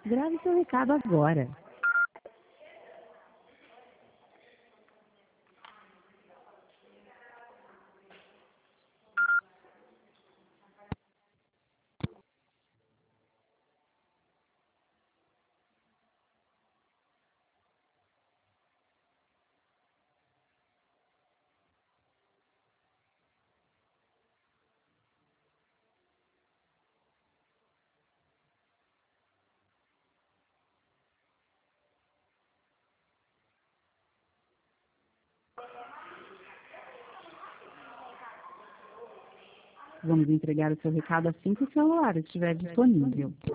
Grave seu recado agora. Vamos entregar o seu recado assim que o celular estiver disponível.